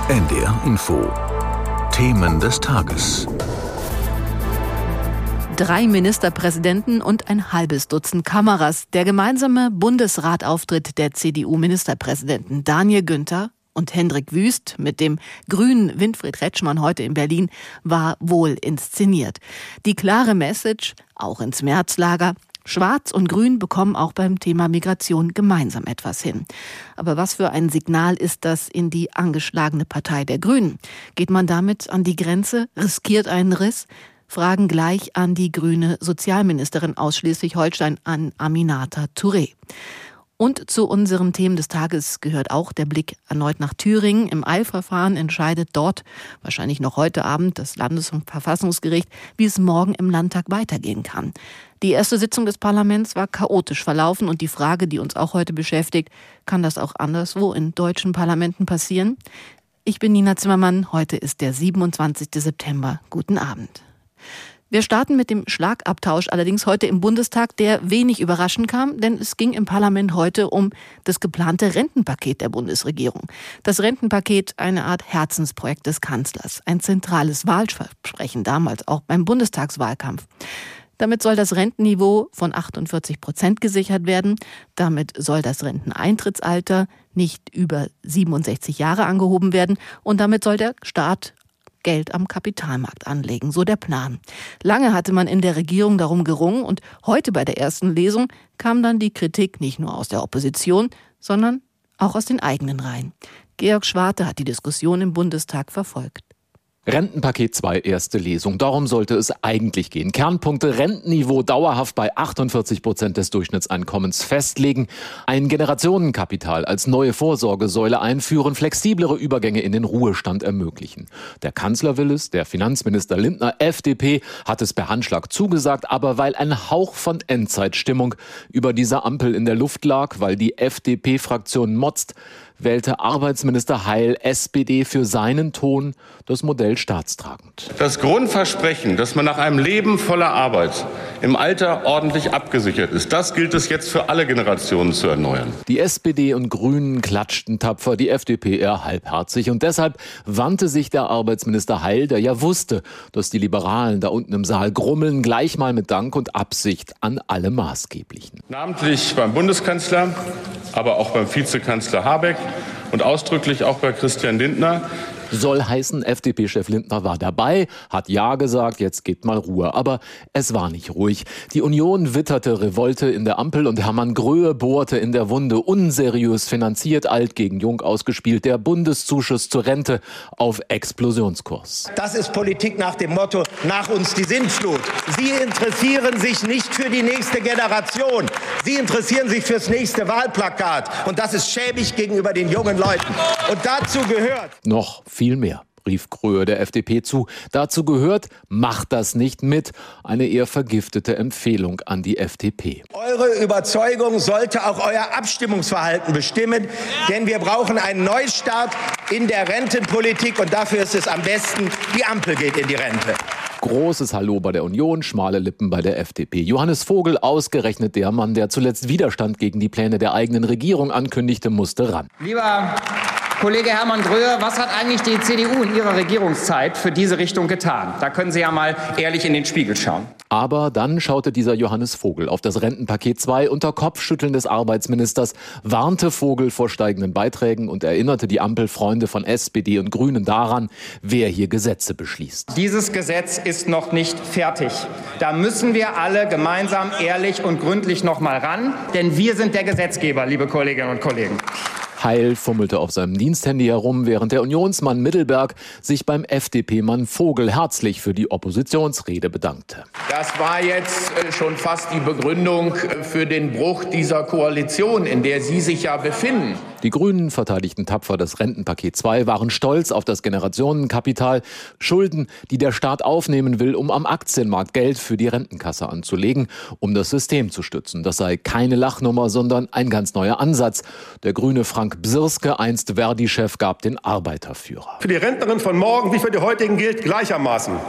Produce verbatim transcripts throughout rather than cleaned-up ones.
N D R Info. Themen des Tages. Drei Ministerpräsidenten und ein halbes Dutzend Kameras. Der gemeinsame Bundesratauftritt der C D U-Ministerpräsidenten Daniel Günther und Hendrik Wüst mit dem grünen Winfried Kretschmann heute in Berlin war wohl inszeniert. Die klare Message, auch ins Märzlager: Schwarz und Grün bekommen auch beim Thema Migration gemeinsam etwas hin. Aber was für ein Signal ist das in die angeschlagene Partei der Grünen? Geht man damit an die Grenze, riskiert einen Riss? Fragen gleich an die grüne Sozialministerin aus Schleswig-Holstein, an Aminata Touré. Und zu unseren Themen des Tages gehört auch der Blick erneut nach Thüringen. Im Eilverfahren entscheidet dort, wahrscheinlich noch heute Abend, das Landesverfassungsgericht, wie es morgen im Landtag weitergehen kann. Die erste Sitzung des Parlaments war chaotisch verlaufen und die Frage, die uns auch heute beschäftigt: Kann das auch anderswo in deutschen Parlamenten passieren? Ich bin Nina Zimmermann, heute ist der siebenundzwanzigster September. Guten Abend. Wir starten mit dem Schlagabtausch allerdings heute im Bundestag, der wenig überraschend kam, denn es ging im Parlament heute um das geplante Rentenpaket der Bundesregierung. Das Rentenpaket, eine Art Herzensprojekt des Kanzlers, ein zentrales Wahlversprechen damals auch beim Bundestagswahlkampf. Damit soll das Rentenniveau von achtundvierzig Prozent gesichert werden. Damit soll das Renteneintrittsalter nicht über siebenundsechzig Jahre angehoben werden und damit soll der Staat Geld am Kapitalmarkt anlegen, so der Plan. Lange hatte man in der Regierung darum gerungen und heute bei der ersten Lesung kam dann die Kritik nicht nur aus der Opposition, sondern auch aus den eigenen Reihen. Georg Schwarte hat die Diskussion im Bundestag verfolgt. Rentenpaket zwei, erste Lesung. Darum sollte es eigentlich gehen. Kernpunkte: Rentenniveau dauerhaft bei achtundvierzig Prozent des Durchschnittseinkommens festlegen, ein Generationenkapital als neue Vorsorgesäule einführen, flexiblere Übergänge in den Ruhestand ermöglichen. Der Kanzler will es, der Finanzminister Lindner, F D P, hat es per Handschlag zugesagt, aber weil ein Hauch von Endzeitstimmung über dieser Ampel in der Luft lag, weil die F D P-Fraktion motzt, wählte Arbeitsminister Heil, S P D, für seinen Ton das Modell staatstragend. Das Grundversprechen, dass man nach einem Leben voller Arbeit im Alter ordentlich abgesichert ist, das gilt es jetzt für alle Generationen zu erneuern. Die S P D und Grünen klatschten tapfer, die F D P eher halbherzig. Und deshalb wandte sich der Arbeitsminister Heil, der ja wusste, dass die Liberalen da unten im Saal grummeln, gleich mal mit Dank und Absicht an alle Maßgeblichen. Namentlich beim Bundeskanzler, aber auch beim Vizekanzler Habeck und ausdrücklich auch bei Christian Lindner. Soll heißen, F D P-Chef Lindner war dabei, hat Ja gesagt, jetzt gebt mal Ruhe. Aber es war nicht ruhig. Die Union witterte Revolte in der Ampel und Hermann Gröhe bohrte in der Wunde. Unseriös finanziert, alt gegen jung ausgespielt, der Bundeszuschuss zur Rente auf Explosionskurs. Das ist Politik nach dem Motto: nach uns die Sintflut. Sie interessieren sich nicht für die nächste Generation. Sie interessieren sich fürs nächste Wahlplakat. Und das ist schäbig gegenüber den jungen Leuten. Und dazu gehört... Noch viel mehr, rief Gröhe der F D P zu. Dazu gehört: macht das nicht mit. Eine eher vergiftete Empfehlung an die F D P. Eure Überzeugung sollte auch euer Abstimmungsverhalten bestimmen, denn wir brauchen einen Neustart in der Rentenpolitik und dafür ist es am besten, die Ampel geht in die Rente. Großes Hallo bei der Union, schmale Lippen bei der F D P. Johannes Vogel, ausgerechnet der Mann, der zuletzt Widerstand gegen die Pläne der eigenen Regierung ankündigte, musste ran. Lieber Kollege Hermann Gröhe, was hat eigentlich die C D U in ihrer Regierungszeit für diese Richtung getan? Da können Sie ja mal ehrlich in den Spiegel schauen. Aber dann schaute dieser Johannes Vogel auf das Rentenpaket zwei unter Kopfschütteln des Arbeitsministers, warnte Vogel vor steigenden Beiträgen und erinnerte die Ampelfreunde von S P D und Grünen daran, wer hier Gesetze beschließt. Dieses Gesetz ist noch nicht fertig. Da müssen wir alle gemeinsam ehrlich und gründlich noch mal ran, denn wir sind der Gesetzgeber, liebe Kolleginnen und Kollegen. Heil fummelte auf seinem Diensthandy herum, während der Unionsmann Mittelberg sich beim F D P-Mann Vogel herzlich für die Oppositionsrede bedankte. Das war jetzt schon fast die Begründung für den Bruch dieser Koalition, in der Sie sich ja befinden. Die Grünen verteidigten tapfer das Rentenpaket zwei, waren stolz auf das Generationenkapital, Schulden, die der Staat aufnehmen will, um am Aktienmarkt Geld für die Rentenkasse anzulegen, um das System zu stützen. Das sei keine Lachnummer, sondern ein ganz neuer Ansatz. Der Grüne Frank Bsirske, einst Verdi-Chef, gab den Arbeiterführer. Für die Rentnerin von morgen wie für die heutigen gilt gleichermaßen: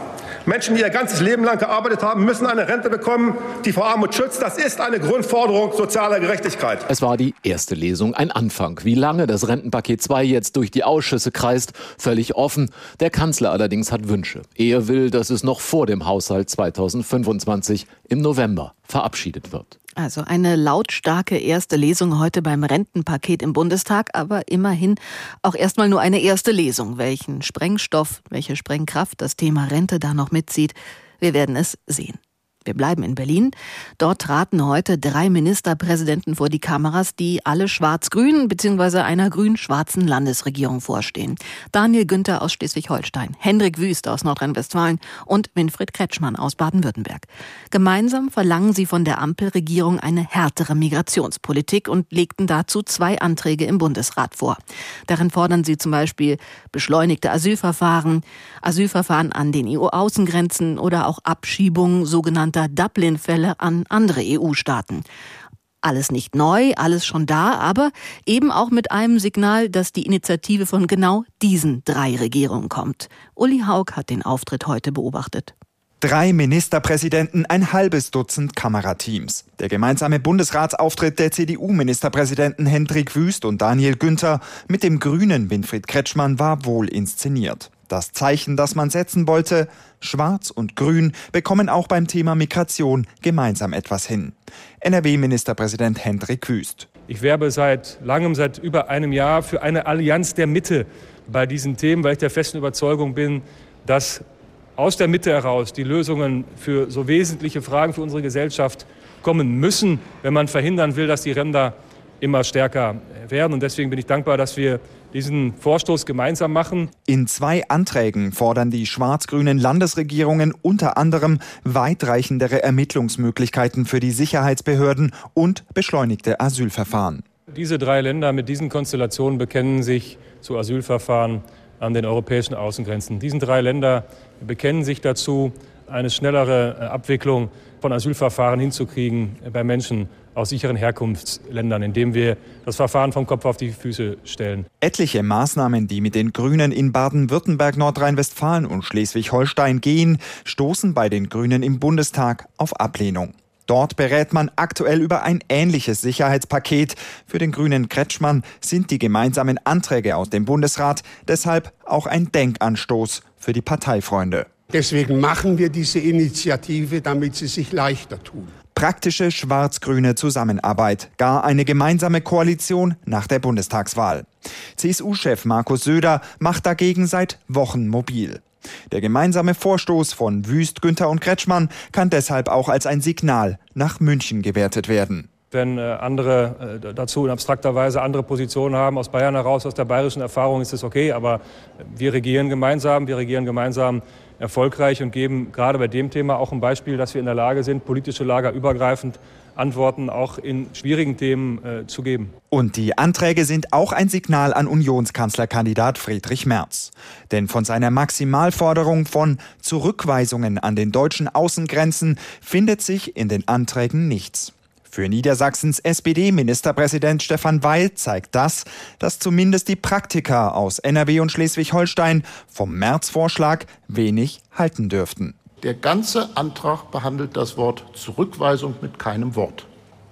Menschen, die ihr ganzes Leben lang gearbeitet haben, müssen eine Rente bekommen, die vor Armut schützt. Das ist eine Grundforderung sozialer Gerechtigkeit. Es war die erste Lesung, ein Anfang. Wie lange das Rentenpaket zwei jetzt durch die Ausschüsse kreist, völlig offen. Der Kanzler allerdings hat Wünsche. Er will, dass es noch vor dem Haushalt zweitausendfünfundzwanzig im November verabschiedet wird. Also eine lautstarke erste Lesung heute beim Rentenpaket im Bundestag, aber immerhin auch erstmal nur eine erste Lesung. Welchen Sprengstoff, welche Sprengkraft das Thema Rente da noch mitzieht, wir werden es sehen. Wir bleiben in Berlin. Dort traten heute drei Ministerpräsidenten vor die Kameras, die alle schwarz-grün bzw. einer grün-schwarzen Landesregierung vorstehen. Daniel Günther aus Schleswig-Holstein, Hendrik Wüst aus Nordrhein-Westfalen und Winfried Kretschmann aus Baden-Württemberg. Gemeinsam verlangen sie von der Ampelregierung eine härtere Migrationspolitik und legten dazu zwei Anträge im Bundesrat vor. Darin fordern sie zum Beispiel beschleunigte Asylverfahren, Asylverfahren an den E U-Außengrenzen oder auch Abschiebungen sogenannter Dublin-Fälle an andere E U-Staaten. Alles nicht neu, alles schon da, aber eben auch mit einem Signal, dass die Initiative von genau diesen drei Regierungen kommt. Uli Haug hat den Auftritt heute beobachtet. Drei Ministerpräsidenten, ein halbes Dutzend Kamerateams. Der gemeinsame Bundesratsauftritt der C D U-Ministerpräsidenten Hendrik Wüst und Daniel Günther mit dem Grünen Winfried Kretschmann war wohl inszeniert. Das Zeichen, das man setzen wollte, Schwarz und Grün bekommen auch beim Thema Migration gemeinsam etwas hin. N R W-Ministerpräsident Hendrik Wüst. Ich werbe seit langem, seit über einem Jahr für eine Allianz der Mitte bei diesen Themen, weil ich der festen Überzeugung bin, dass aus der Mitte heraus die Lösungen für so wesentliche Fragen für unsere Gesellschaft kommen müssen, wenn man verhindern will, dass die Ränder immer stärker werden. Und deswegen bin ich dankbar, dass wir diesen Vorstoß gemeinsam machen. In zwei Anträgen fordern die schwarz-grünen Landesregierungen unter anderem weitreichendere Ermittlungsmöglichkeiten für die Sicherheitsbehörden und beschleunigte Asylverfahren. Diese drei Länder mit diesen Konstellationen bekennen sich zu Asylverfahren an den europäischen Außengrenzen. Diese drei Länder bekennen sich dazu, eine schnellere Abwicklung von Asylverfahren hinzukriegen bei Menschen aus sicheren Herkunftsländern, indem wir das Verfahren vom Kopf auf die Füße stellen. Etliche Maßnahmen, die mit den Grünen in Baden-Württemberg, Nordrhein-Westfalen und Schleswig-Holstein gehen, stoßen bei den Grünen im Bundestag auf Ablehnung. Dort berät man aktuell über ein ähnliches Sicherheitspaket. Für den Grünen Kretschmann sind die gemeinsamen Anträge aus dem Bundesrat deshalb auch ein Denkanstoß für die Parteifreunde. Deswegen machen wir diese Initiative, damit sie sich leichter tun. Praktische schwarz-grüne Zusammenarbeit, gar eine gemeinsame Koalition nach der Bundestagswahl. C S U-Chef Markus Söder macht dagegen seit Wochen mobil. Der gemeinsame Vorstoß von Wüst, Günther und Kretschmann kann deshalb auch als ein Signal nach München gewertet werden. Wenn äh, andere äh, dazu in abstrakter Weise andere Positionen haben, aus Bayern heraus, aus der bayerischen Erfahrung, ist es okay. Aber wir regieren gemeinsam, wir regieren gemeinsam erfolgreich und geben gerade bei dem Thema auch ein Beispiel, dass wir in der Lage sind, politische Lager übergreifend Antworten auch in schwierigen Themen äh, zu geben. Und die Anträge sind auch ein Signal an Unionskanzlerkandidat Friedrich Merz. Denn von seiner Maximalforderung von Zurückweisungen an den deutschen Außengrenzen findet sich in den Anträgen nichts. Für Niedersachsens S P D-Ministerpräsident Stefan Weil zeigt das, dass zumindest die Praktiker aus N R W und Schleswig-Holstein vom Merz-Vorschlag wenig halten dürften. Der ganze Antrag behandelt das Wort Zurückweisung mit keinem Wort.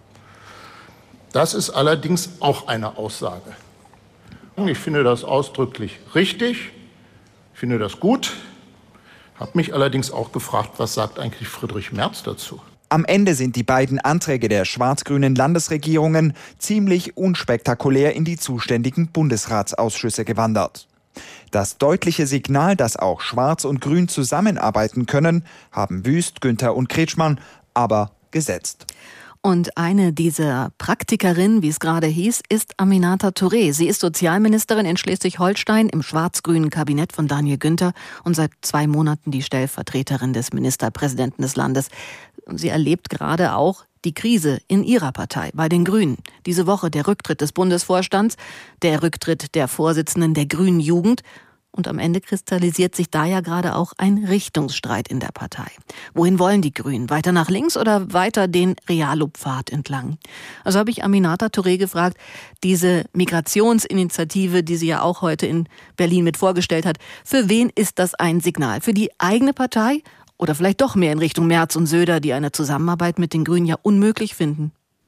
Das ist allerdings auch eine Aussage. Ich finde das ausdrücklich richtig, ich finde das gut, habe mich allerdings auch gefragt, was sagt eigentlich Friedrich Merz dazu? Am Ende sind die beiden Anträge der schwarz-grünen Landesregierungen ziemlich unspektakulär in die zuständigen Bundesratsausschüsse gewandert. Das deutliche Signal, dass auch Schwarz und Grün zusammenarbeiten können, haben Wüst, Günther und Kretschmann aber gesetzt. Und eine dieser Praktikerinnen, wie es gerade hieß, ist Aminata Touré. Sie ist Sozialministerin in Schleswig-Holstein im schwarz-grünen Kabinett von Daniel Günther und seit zwei Monaten die Stellvertreterin des Ministerpräsidenten des Landes. Sie erlebt gerade auch die Krise in ihrer Partei, bei den Grünen. Diese Woche der Rücktritt des Bundesvorstands, der Rücktritt der Vorsitzenden der Grünen Jugend. Und am Ende kristallisiert sich da ja gerade auch ein Richtungsstreit in der Partei. Wohin wollen die Grünen? Weiter nach links oder weiter den Realo-Pfad entlang? Also habe ich Aminata Touré gefragt, diese Migrationsinitiative, die sie ja auch heute in Berlin mit vorgestellt hat, für wen ist das ein Signal? Für die eigene Partei Oder vielleicht doch mehr in Richtung Merz und Söder, die eine Zusammenarbeit mit den Grünen ja unmöglich finden?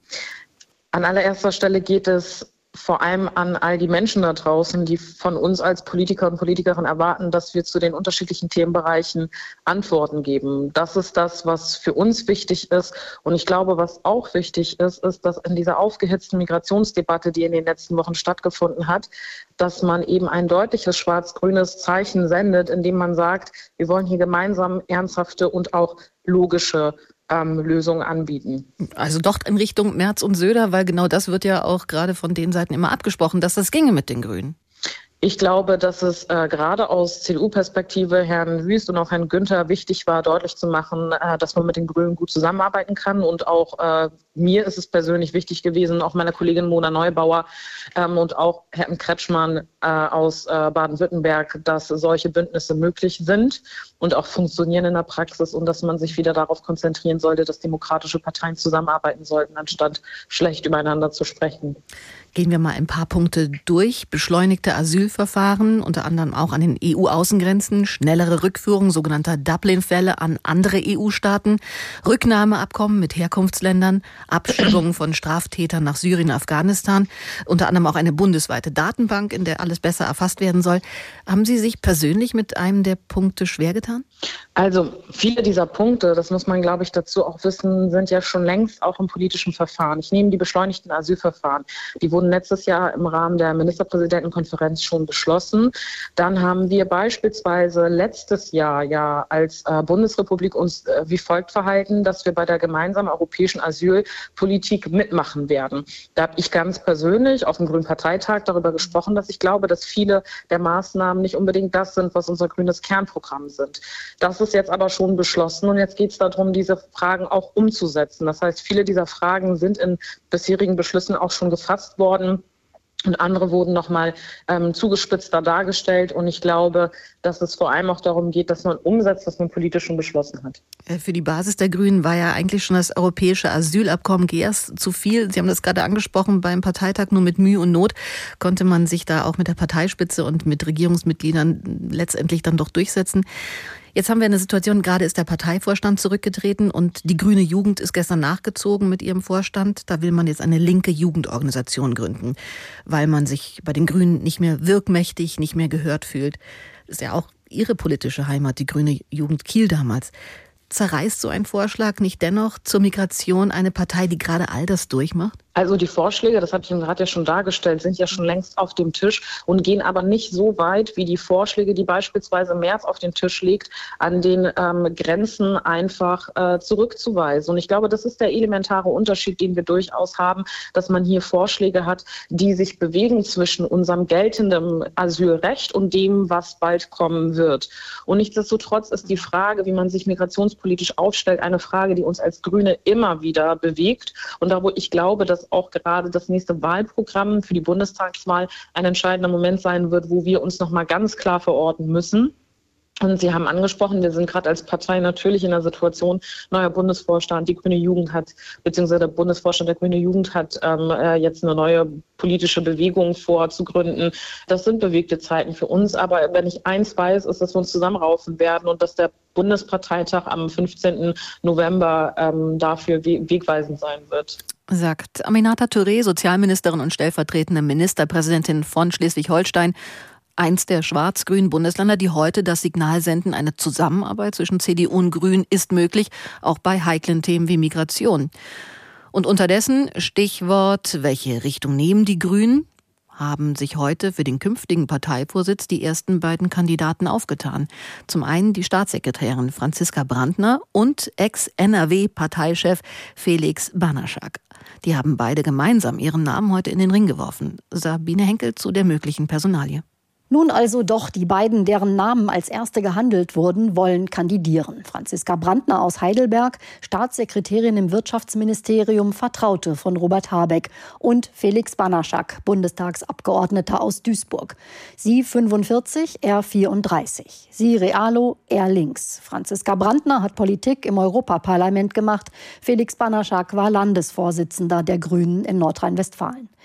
An allererster Stelle geht es vor allem an all die Menschen da draußen, die von uns als Politiker und Politikerinnen erwarten, dass wir zu den unterschiedlichen Themenbereichen Antworten geben. Das ist das, was für uns wichtig ist. Und ich glaube, was auch wichtig ist, ist, dass in dieser aufgehitzten Migrationsdebatte, die in den letzten Wochen stattgefunden hat, dass man eben ein deutliches schwarz-grünes Zeichen sendet, indem man sagt, wir wollen hier gemeinsam ernsthafte und auch logische Ähm, Lösungen anbieten. Also doch in Richtung Merz und Söder, weil genau das wird ja auch gerade von den Seiten immer abgesprochen, dass das ginge mit den Grünen. Ich glaube, dass es äh, gerade aus C D U-Perspektive Herrn Wüst und auch Herrn Günther wichtig war, deutlich zu machen, äh, dass man mit den Grünen gut zusammenarbeiten kann. Und auch äh, mir ist es persönlich wichtig gewesen, auch meiner Kollegin Mona Neubauer ähm, und auch Herrn Kretschmann äh, aus äh, Baden-Württemberg, dass solche Bündnisse möglich sind und auch funktionieren in der Praxis und dass man sich wieder darauf konzentrieren sollte, dass demokratische Parteien zusammenarbeiten sollten, anstatt schlecht übereinander zu sprechen. Gehen wir mal ein paar Punkte durch. Beschleunigte Asylverfahren, unter anderem auch an den E U-Außengrenzen, schnellere Rückführung sogenannter Dublin-Fälle an andere E U-Staaten, Rücknahmeabkommen mit Herkunftsländern, Abschiebungen von Straftätern nach Syrien, Afghanistan, unter anderem auch eine bundesweite Datenbank, in der alles besser erfasst werden soll. Haben Sie sich persönlich mit einem der Punkte schwer getan? Also viele dieser Punkte, das muss man, glaube ich, dazu auch wissen, sind ja schon längst auch im politischen Verfahren. Ich nehme die beschleunigten Asylverfahren. Die wurden letztes Jahr im Rahmen der Ministerpräsidentenkonferenz schon beschlossen. Dann haben wir beispielsweise letztes Jahr ja als äh, Bundesrepublik uns äh, wie folgt verhalten, dass wir bei der gemeinsamen europäischen Asylpolitik mitmachen werden. Da habe ich ganz persönlich auf dem Grünen Parteitag darüber gesprochen, dass ich glaube, dass viele der Maßnahmen nicht unbedingt das sind, was unser grünes Kernprogramm sind. Das ist jetzt aber schon beschlossen und jetzt geht es darum, diese Fragen auch umzusetzen. Das heißt, viele dieser Fragen sind in bisherigen Beschlüssen auch schon gefasst worden. Und andere wurden nochmal ähm, zugespitzter dargestellt. Und ich glaube, dass es vor allem auch darum geht, dass man umsetzt, was man politisch schon beschlossen hat. Für die Basis der Grünen war ja eigentlich schon das europäische Asylabkommen G E A S zu viel. Sie haben das gerade angesprochen, beim Parteitag nur mit Mühe und Not konnte man sich da auch mit der Parteispitze und mit Regierungsmitgliedern letztendlich dann doch durchsetzen. Jetzt haben wir eine Situation, gerade ist der Parteivorstand zurückgetreten und die Grüne Jugend ist gestern nachgezogen mit ihrem Vorstand. Da will man jetzt eine linke Jugendorganisation gründen, weil man sich bei den Grünen nicht mehr wirkmächtig, nicht mehr gehört fühlt. Das ist ja auch Ihre politische Heimat, die Grüne Jugend Kiel damals. Zerreißt so ein Vorschlag nicht dennoch zur Migration eine Partei, die gerade all das durchmacht? Also die Vorschläge, das habe ich Ihnen gerade ja schon dargestellt, sind ja schon längst auf dem Tisch und gehen aber nicht so weit wie die Vorschläge, die beispielsweise Merz auf den Tisch legt, an den ähm, Grenzen einfach äh, zurückzuweisen. Und ich glaube, das ist der elementare Unterschied, den wir durchaus haben, dass man hier Vorschläge hat, die sich bewegen zwischen unserem geltenden Asylrecht und dem, was bald kommen wird. Und nichtsdestotrotz ist die Frage, wie man sich migrationspolitisch aufstellt, eine Frage, die uns als Grüne immer wieder bewegt. Und da, wo ich glaube, dass auch gerade das nächste Wahlprogramm für die Bundestagswahl ein entscheidender Moment sein wird, wo wir uns noch mal ganz klar verorten müssen. Und Sie haben angesprochen, wir sind gerade als Partei natürlich in der Situation, neuer Bundesvorstand, die Grüne Jugend hat, beziehungsweise der Bundesvorstand der Grüne Jugend hat ähm, jetzt eine neue politische Bewegung vor zu gründen. Das sind bewegte Zeiten für uns, aber wenn ich eins weiß, ist, dass wir uns zusammenraufen werden und dass der Bundesparteitag am fünfzehnten November ähm, dafür we- wegweisend sein wird. Sagt Aminata Touré, Sozialministerin und stellvertretende Ministerpräsidentin von Schleswig-Holstein. Eins der schwarz-grünen Bundesländer, die heute das Signal senden, eine Zusammenarbeit zwischen C D U und Grünen ist möglich, auch bei heiklen Themen wie Migration. Und unterdessen Stichwort, welche Richtung nehmen die Grünen? Haben sich heute für den künftigen Parteivorsitz die ersten beiden Kandidaten aufgetan. Zum einen die Staatssekretärin Franziska Brandner und Ex-N R W-Parteichef Felix Banaschak. Die haben beide gemeinsam ihren Namen heute in den Ring geworfen. Sabine Henkel zu der möglichen Personalie. Nun also doch die beiden, deren Namen als erste gehandelt wurden, wollen kandidieren. Franziska Brandner aus Heidelberg, Staatssekretärin im Wirtschaftsministerium, Vertraute von Robert Habeck, und Felix Banaschak, Bundestagsabgeordneter aus Duisburg. Sie fünfundvierzig, er vierunddreißig. Sie Realo, er links. Franziska Brandner hat Politik im Europaparlament gemacht. Felix Banaschak war Landesvorsitzender der Grünen in Nordrhein-Westfalen.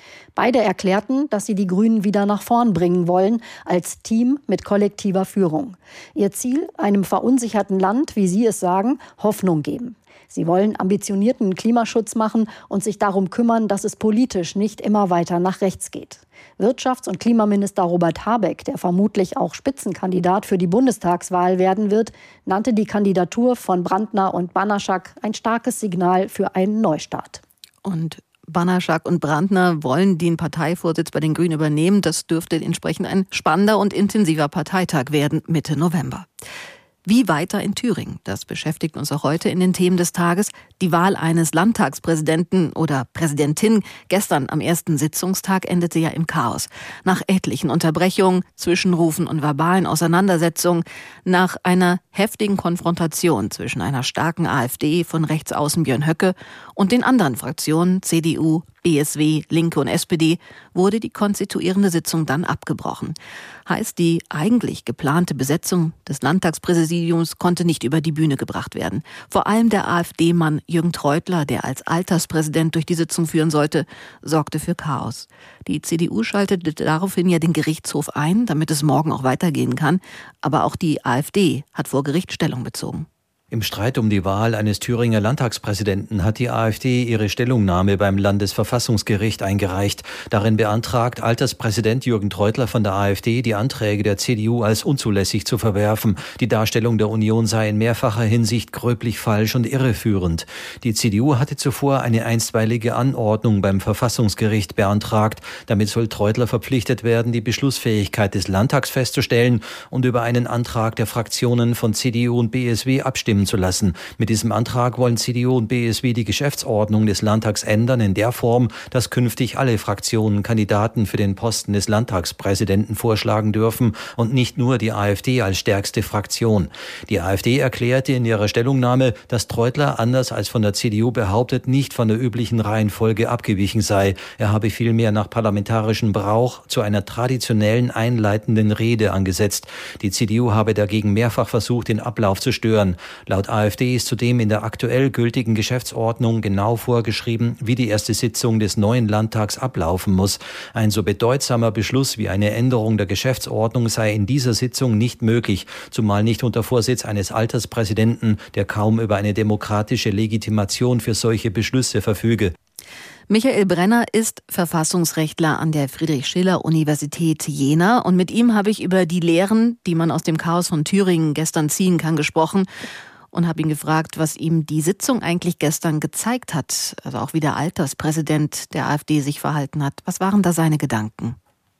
Beide erklärten, dass sie die Grünen wieder nach vorn bringen wollen, als Team mit kollektiver Führung. Ihr Ziel, einem verunsicherten Land, wie sie es sagen, Hoffnung geben. Sie wollen ambitionierten Klimaschutz machen und sich darum kümmern, dass es politisch nicht immer weiter nach rechts geht. Wirtschafts- und Klimaminister Robert Habeck, der vermutlich auch Spitzenkandidat für die Bundestagswahl werden wird, nannte die Kandidatur von Brandner und Banaschak ein starkes Signal für einen Neustart. Und Banaschak und Brandner wollen den Parteivorsitz bei den Grünen übernehmen. Das dürfte entsprechend ein spannender und intensiver Parteitag werden Mitte November. Wie weiter in Thüringen? Das beschäftigt uns auch heute in den Themen des Tages. Die Wahl eines Landtagspräsidenten oder Präsidentin gestern am ersten Sitzungstag endete ja im Chaos. Nach etlichen Unterbrechungen, Zwischenrufen und verbalen Auseinandersetzungen, nach einer heftigen Konfrontation zwischen einer starken AfD von Rechtsaußen Björn Höcke und den anderen Fraktionen C D U, B S W, Linke und S P D wurde die konstituierende Sitzung dann abgebrochen. Heißt, die eigentlich geplante Besetzung des Landtagspräsidiums konnte nicht über die Bühne gebracht werden. Vor allem der AfD-Mann Jürgen Treutler, der als Alterspräsident durch die Sitzung führen sollte, sorgte für Chaos. Die C D U schaltete daraufhin ja den Gerichtshof ein, damit es morgen auch weitergehen kann. Aber auch die AfD hat vor Gericht Stellung bezogen. Im Streit um die Wahl eines Thüringer Landtagspräsidenten hat die AfD ihre Stellungnahme beim Landesverfassungsgericht eingereicht. Darin beantragt Alterspräsident Jürgen Treutler von der AfD, die Anträge der C D U als unzulässig zu verwerfen. Die Darstellung der Union sei in mehrfacher Hinsicht gröblich falsch und irreführend. Die C D U hatte zuvor eine einstweilige Anordnung beim Verfassungsgericht beantragt. Damit soll Treutler verpflichtet werden, die Beschlussfähigkeit des Landtags festzustellen und über einen Antrag der Fraktionen von C D U und B S W abstimmen zu lassen. Mit diesem Antrag wollen C D U und B S W die Geschäftsordnung des Landtags ändern in der Form, dass künftig alle Fraktionen Kandidaten für den Posten des Landtagspräsidenten vorschlagen dürfen und nicht nur die AfD als stärkste Fraktion. Die AfD erklärte in ihrer Stellungnahme, dass Treutler, anders als von der C D U behauptet, nicht von der üblichen Reihenfolge abgewichen sei. Er habe vielmehr nach parlamentarischem Brauch zu einer traditionellen einleitenden Rede angesetzt. Die C D U habe dagegen mehrfach versucht, den Ablauf zu stören. Laut AfD ist zudem in der aktuell gültigen Geschäftsordnung genau vorgeschrieben, wie die erste Sitzung des neuen Landtags ablaufen muss. Ein so bedeutsamer Beschluss wie eine Änderung der Geschäftsordnung sei in dieser Sitzung nicht möglich, zumal nicht unter Vorsitz eines Alterspräsidenten, der kaum über eine demokratische Legitimation für solche Beschlüsse verfüge. Michael Brenner ist Verfassungsrechtler an der Friedrich-Schiller-Universität Jena und mit ihm habe ich über die Lehren, die man aus dem Chaos von Thüringen gestern ziehen kann, gesprochen und habe ihn gefragt, was ihm die Sitzung eigentlich gestern gezeigt hat, also auch wie der Alterspräsident der AfD sich verhalten hat. Was waren da seine Gedanken?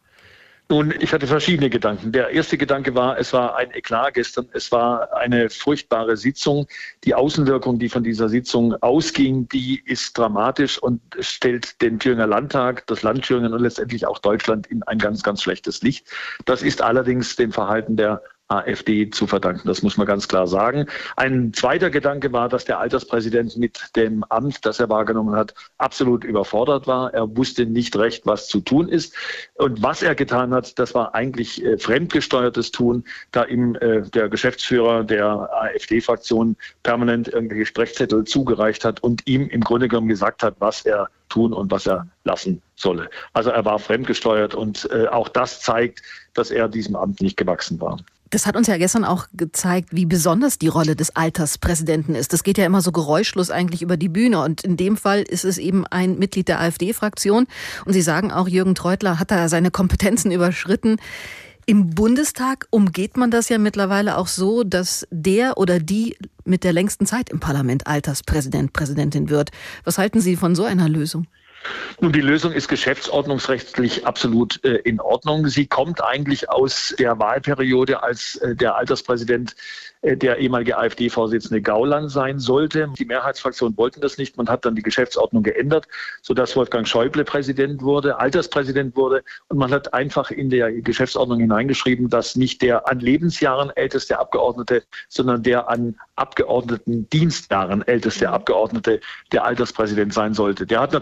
Nun, ich hatte verschiedene Gedanken. Der erste Gedanke war, es war ein Eklat gestern. Es war eine furchtbare Sitzung. Die Außenwirkung, die von dieser Sitzung ausging, die ist dramatisch und stellt den Thüringer Landtag, das Land Thüringen und letztendlich auch Deutschland in ein ganz, ganz schlechtes Licht. Das ist allerdings dem Verhalten der AfD zu verdanken. Das muss man ganz klar sagen. Ein zweiter Gedanke war, dass der Alterspräsident mit dem Amt, das er wahrgenommen hat, absolut überfordert war. Er wusste nicht recht, was zu tun ist. Und was er getan hat, das war eigentlich äh, fremdgesteuertes Tun, da ihm äh, der Geschäftsführer der AfD-Fraktion permanent irgendwelche Sprechzettel zugereicht hat und ihm im Grunde genommen gesagt hat, was er tun und was er lassen solle. Also er war fremdgesteuert und äh, auch das zeigt, dass er diesem Amt nicht gewachsen war. Das hat uns ja gestern auch gezeigt, wie besonders die Rolle des Alterspräsidenten ist. Das geht ja immer so geräuschlos eigentlich über die Bühne. Und in dem Fall ist es eben ein Mitglied der AfD-Fraktion. Und Sie sagen auch, Jürgen Treutler hat da seine Kompetenzen überschritten. Im Bundestag umgeht man das ja mittlerweile auch so, dass der oder die mit der längsten Zeit im Parlament Alterspräsident, Präsidentin wird. Was halten Sie von so einer Lösung? Nun, die Lösung ist geschäftsordnungsrechtlich absolut äh, in Ordnung. Sie kommt eigentlich aus der Wahlperiode, als äh, der Alterspräsident äh, der ehemalige AfD-Vorsitzende Gauland sein sollte. Die Mehrheitsfraktionen wollten das nicht. Man hat dann die Geschäftsordnung geändert, sodass Wolfgang Schäuble Präsident wurde, Alterspräsident wurde. Und man hat einfach in der Geschäftsordnung hineingeschrieben, dass nicht der an Lebensjahren älteste Abgeordnete, sondern der an Abgeordneten Dienstjahren älteste Abgeordnete der Alterspräsident sein sollte. Der hat natürlich parlamentarisch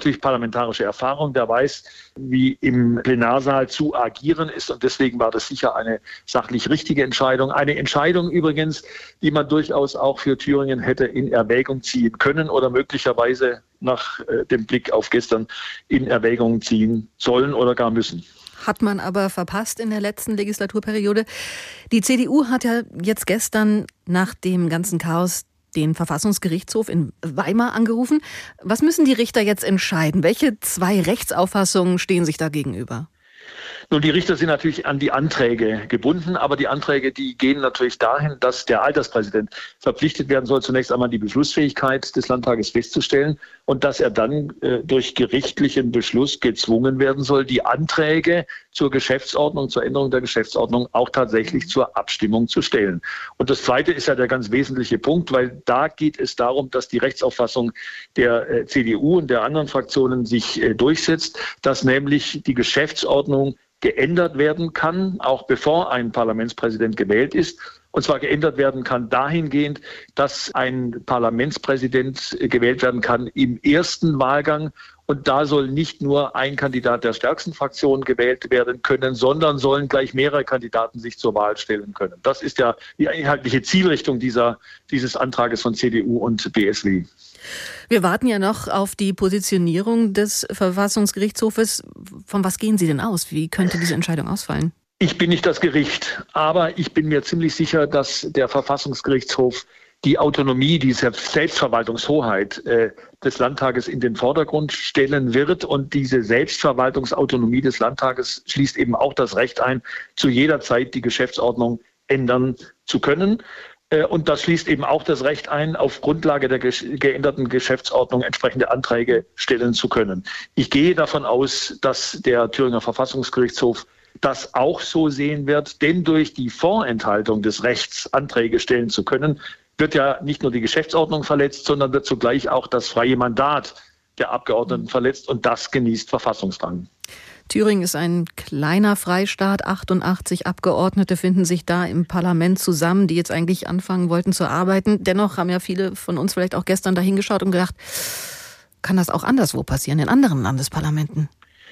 parlamentarische Erfahrung, der weiß, wie im Plenarsaal zu agieren ist. Und deswegen war das sicher eine sachlich richtige Entscheidung. Eine Entscheidung übrigens, die man durchaus auch für Thüringen hätte in Erwägung ziehen können oder möglicherweise nach äh, dem Blick auf gestern in Erwägung ziehen sollen oder gar müssen. Hat man aber verpasst in der letzten Legislaturperiode. Die C D U hat ja jetzt gestern nach dem ganzen Chaos den Verfassungsgerichtshof in Weimar angerufen. Was müssen die Richter jetzt entscheiden? Welche zwei Rechtsauffassungen stehen sich da gegenüber? Nun, die Richter sind natürlich an die Anträge gebunden, aber die Anträge, die gehen natürlich dahin, dass der Alterspräsident verpflichtet werden soll, zunächst einmal die Beschlussfähigkeit des Landtages festzustellen und dass er dann äh, durch gerichtlichen Beschluss gezwungen werden soll, die Anträge zur Geschäftsordnung, zur Änderung der Geschäftsordnung auch tatsächlich zur Abstimmung zu stellen. Und das Zweite ist ja der ganz wesentliche Punkt, weil da geht es darum, dass die Rechtsauffassung der äh, C D U und der anderen Fraktionen sich äh, durchsetzt, dass nämlich die Geschäftsordnung geändert werden kann, auch bevor ein Parlamentspräsident gewählt ist. Und zwar geändert werden kann dahingehend, dass ein Parlamentspräsident gewählt werden kann im ersten Wahlgang. Und da soll nicht nur ein Kandidat der stärksten Fraktion gewählt werden können, sondern sollen gleich mehrere Kandidaten sich zur Wahl stellen können. Das ist ja die inhaltliche Zielrichtung dieser, dieses Antrages von C D U und B S W. Wir warten ja noch auf die Positionierung des Verfassungsgerichtshofes. Von was gehen Sie denn aus? Wie könnte diese Entscheidung ausfallen? Ich bin nicht das Gericht, aber ich bin mir ziemlich sicher, dass der Verfassungsgerichtshof die Autonomie, die Selbstverwaltungshoheit äh, des Landtages in den Vordergrund stellen wird. Und diese Selbstverwaltungsautonomie des Landtages schließt eben auch das Recht ein, zu jeder Zeit die Geschäftsordnung ändern zu können. Und das schließt eben auch das Recht ein, auf Grundlage der geänderten Geschäftsordnung entsprechende Anträge stellen zu können. Ich gehe davon aus, dass der Thüringer Verfassungsgerichtshof das auch so sehen wird, denn durch die Vorenthaltung des Rechts, Anträge stellen zu können, wird ja nicht nur die Geschäftsordnung verletzt, sondern wird zugleich auch das freie Mandat der Abgeordneten verletzt und das genießt Verfassungsrang. Thüringen ist ein kleiner Freistaat. achtundachtzig Abgeordnete finden sich da im Parlament zusammen, die jetzt eigentlich anfangen wollten zu arbeiten. Dennoch haben ja viele von uns vielleicht auch gestern da hingeschaut und gedacht, kann das auch anderswo passieren, in anderen Landesparlamenten?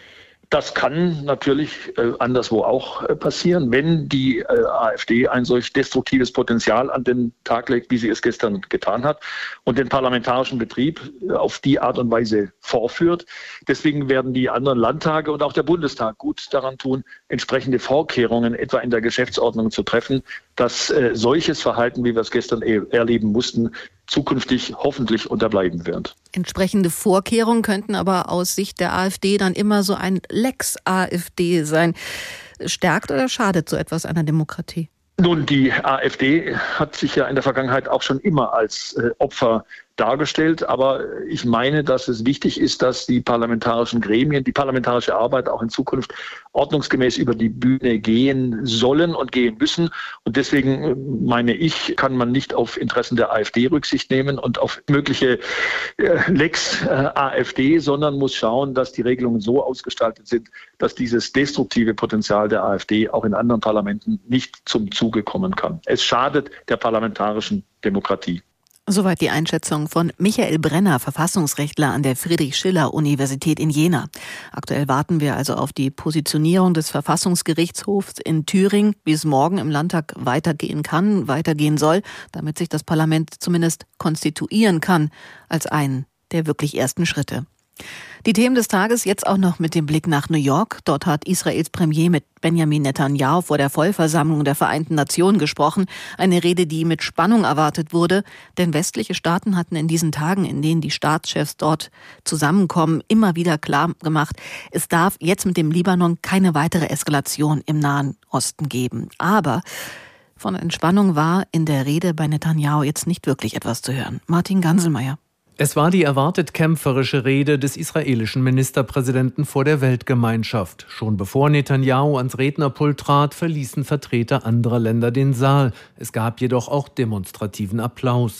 Das kann natürlich äh, anderswo auch äh, passieren, wenn die äh, AfD ein solch destruktives Potenzial an den Tag legt, wie sie es gestern getan hat und den parlamentarischen Betrieb äh, auf die Art und Weise vorführt. Deswegen werden die anderen Landtage und auch der Bundestag gut daran tun, entsprechende Vorkehrungen etwa in der Geschäftsordnung zu treffen, dass äh, solches Verhalten, wie wir es gestern e- erleben mussten, zukünftig hoffentlich unterbleiben wird. Entsprechende Vorkehrungen könnten aber aus Sicht der AfD dann immer so ein Lex AfD sein. Stärkt oder schadet so etwas einer Demokratie? Nun, die AfD hat sich ja in der Vergangenheit auch schon immer als äh, Opfer dargestellt. Aber ich meine, dass es wichtig ist, dass die parlamentarischen Gremien, die parlamentarische Arbeit auch in Zukunft ordnungsgemäß über die Bühne gehen sollen und gehen müssen. Und deswegen meine ich, kann man nicht auf Interessen der AfD Rücksicht nehmen und auf mögliche äh, Lex äh, AfD, sondern muss schauen, dass die Regelungen so ausgestaltet sind, dass dieses destruktive Potenzial der AfD auch in anderen Parlamenten nicht zum Zuge kommen kann. Es schadet der parlamentarischen Demokratie. Soweit die Einschätzung von Michael Brenner, Verfassungsrechtler an der Friedrich-Schiller-Universität in Jena. Aktuell warten wir also auf die Positionierung des Verfassungsgerichtshofs in Thüringen, wie es morgen im Landtag weitergehen kann, weitergehen soll, damit sich das Parlament zumindest konstituieren kann als einen der wirklich ersten Schritte. Die Themen des Tages jetzt auch noch mit dem Blick nach New York. Dort hat Israels Premier mit Benjamin Netanyahu vor der Vollversammlung der Vereinten Nationen gesprochen. Eine Rede, die mit Spannung erwartet wurde, denn westliche Staaten hatten in diesen Tagen, in denen die Staatschefs dort zusammenkommen, immer wieder klar gemacht, es darf jetzt mit dem Libanon keine weitere Eskalation im Nahen Osten geben. Aber von Entspannung war in der Rede bei Netanyahu jetzt nicht wirklich etwas zu hören. Martin Ganselmeier. Es war die erwartet kämpferische Rede des israelischen Ministerpräsidenten vor der Weltgemeinschaft. Schon bevor Netanyahu ans Rednerpult trat, verließen Vertreter anderer Länder den Saal. Es gab jedoch auch demonstrativen Applaus.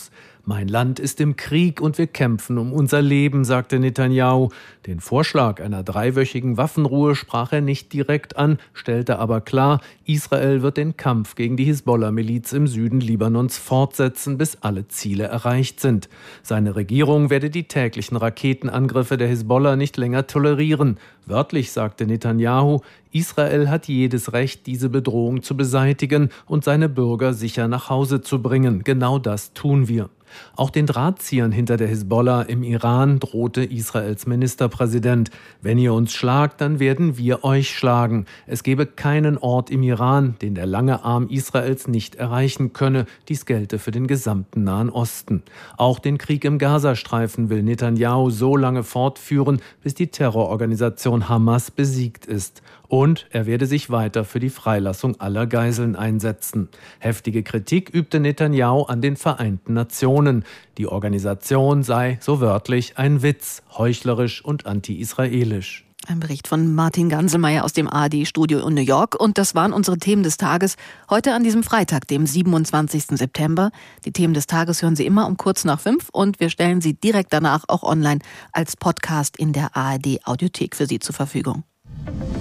Mein Land ist im Krieg und wir kämpfen um unser Leben, sagte Netanyahu. Den Vorschlag einer dreiwöchigen Waffenruhe sprach er nicht direkt an, stellte aber klar, Israel wird den Kampf gegen die Hisbollah-Miliz im Süden Libanons fortsetzen, bis alle Ziele erreicht sind. Seine Regierung werde die täglichen Raketenangriffe der Hisbollah nicht länger tolerieren. Wörtlich sagte Netanyahu, Israel hat jedes Recht, diese Bedrohung zu beseitigen und seine Bürger sicher nach Hause zu bringen. Genau das tun wir. Auch den Drahtziehern hinter der Hisbollah im Iran drohte Israels Ministerpräsident. Wenn ihr uns schlagt, dann werden wir euch schlagen. Es gebe keinen Ort im Iran, den der lange Arm Israels nicht erreichen könne. Dies gelte für den gesamten Nahen Osten. Auch den Krieg im Gazastreifen will Netanyahu so lange fortführen, bis die Terrororganisation Hamas besiegt ist. Und er werde sich weiter für die Freilassung aller Geiseln einsetzen. Heftige Kritik übte Netanyahu an den Vereinten Nationen. Die Organisation sei, so wörtlich, ein Witz, heuchlerisch und anti-israelisch. Ein Bericht von Martin Ganselmeier aus dem A R D-Studio in New York. Und das waren unsere Themen des Tages heute an diesem Freitag, dem siebenundzwanzigsten September. Die Themen des Tages hören Sie immer um kurz nach fünf und wir stellen sie direkt danach auch online als Podcast in der A R D-Audiothek für Sie zur Verfügung.